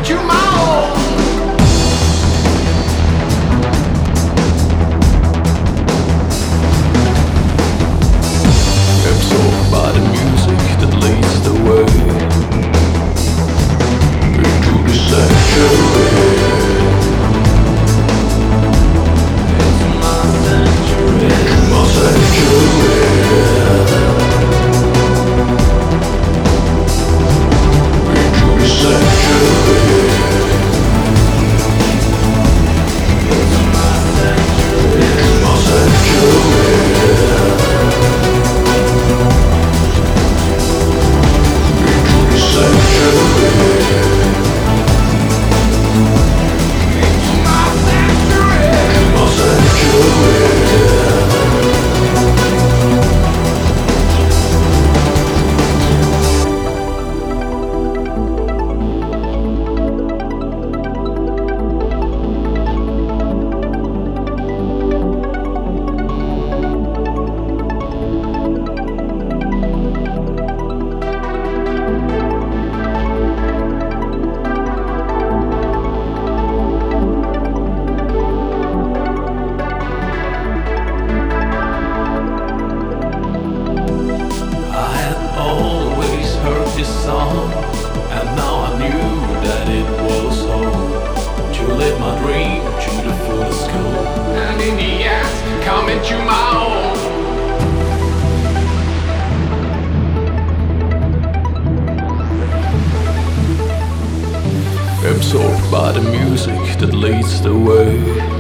into my own. Absorbed by the music that leads the way into the sanctuary. Into my sanctuary. Into my sanctuary. Into the sanctuary. Into my sanctuary. Into my sanctuary. This song, and now I knew that it was home to live my dream to the fullest scope, And in the end, come into my own. absorbed by the music that leads the way